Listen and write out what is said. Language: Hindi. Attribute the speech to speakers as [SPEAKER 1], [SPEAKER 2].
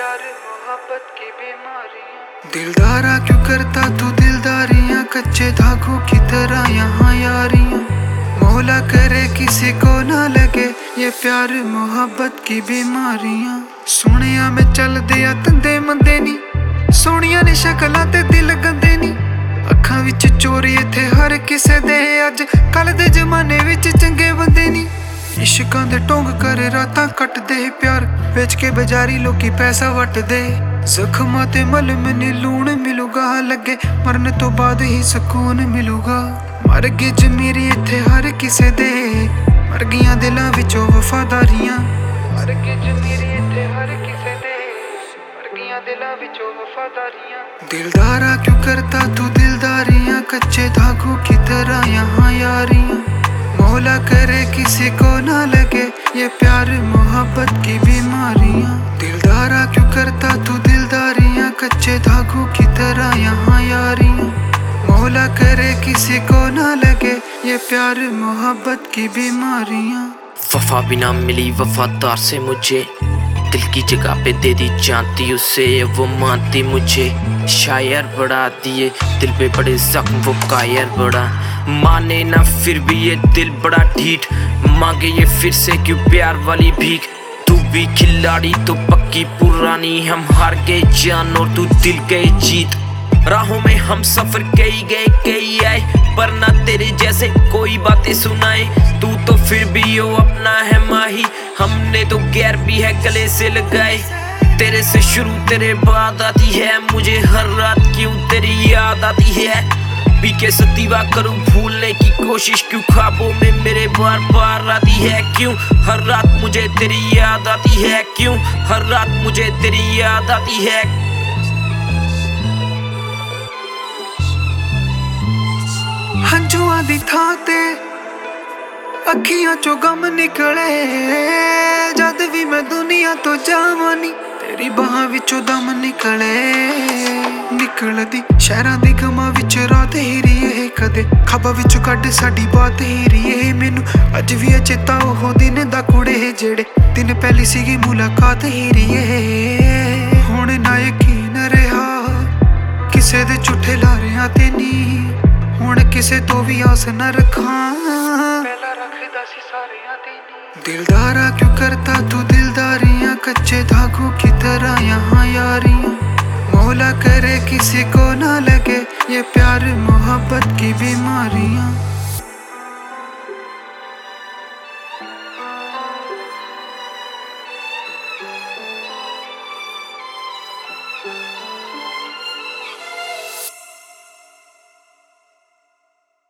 [SPEAKER 1] प्यार मोहब्बत की बीमारियां। दिलदारा क्यों करता तू दिलदारियां, कच्चे धागों की तरह यहाँ यारियां। मौला करे किसी को ना लगे ये प्यार मोहब्बत की बीमारियां। सोनिया में चल दिया तंदे मंदे नी, सोनिया ने शक्लां ते दिल गंदे नी। अखां विच चोरी इत्थे हर किसे दे, अज कल दे जमाने विच चंगे बंदे नी। इश्कां दे ढोंग करे रातां कट दे, प्यार बेच के बाजारी लोकी पैसा वट दे। जख्मां ते मलम ने लूण मिलूगा, लगे मरने तो बाद ही सुकून मिलूगा। मर गए जमीरी इत्थे हर किसे दे, मर गईयां दिलां विचों वफादारियां। मर गए जमीरी इत्थे हर किसे दे, मर गईयां दिलां विचों वफादारियां। दिलदारा क्यों करता तू दिलदारियां, कच्चे धागों की तरह यहाँ यारियां। मौला करे किसी को ना लगे ये प्यार मोहब्बत की बीमारियां। दिलदारा क्यों करता तू दिलदारियां, कच्चे धागों की तरह यहाँ यारियां। मौला करे किसी को ना लगे ये प्यार मोहब्बत की बीमारियां।
[SPEAKER 2] वफा भी ना मिली वफादार से मुझे, दिल की जगह पे दे दी जानती उसे, वो मानती मुझे। शायर बढ़ा दिए दिल पे बड़े जख्म, वो कायर बड़ा माने ना फिर भी ये दिल बड़ा ढीठ। मांगे ये फिर से क्यों प्यार वाली भीख, तू भी खिलाड़ी तो पक्की पुरानी। हम हार गए जान और तू दिल गए जीत। राहों में हम सफर कई गए कई आए, पर ना तेरे जैसे कोई बातें सुनाए। तू तो फिर भी हो अपना है माही, हमने तो गैर भी है गले से लगाए। तेरे से शुरू तेरे बाद आती है मुझे हर रात, क्यों तेरी याद आती है। पी के सतीवा करूं भूलने की कोशिश, क्यों ख्वाबों में मेरे बार बार आती है। क्यों हर रात मुझे तेरी याद आती है, क्यों हर रात मुझे तेरी याद आती है।
[SPEAKER 1] हंजुआं दी थां ते अखियां चों गम निकले, जद भी मैं दुनिया तो जावां नी तेरी बाहां विचों दम निकले। निकलदी शहरां दे गमां विच रात ही रही, कदे खाबां विचों कढ साडी बात ही रही। मैनू अज भी चेता ओह दिन दा कुड़े, जेड़े दिन पहली सीगी मुलाकात ही रही। हुण ना यकीन रहा किसे दे झूठे लारियां ते नी, हुण किसे तो भी आस न रखां, पहला रखदा सी सारियां ते नी। दिलदारा क्यों करता तू दिलदारियां, कच्चे धागों की तरह यहाँ यारियां। मौला करे किसी को ना लगे ये प्यार मोहब्बत की बीमारियां।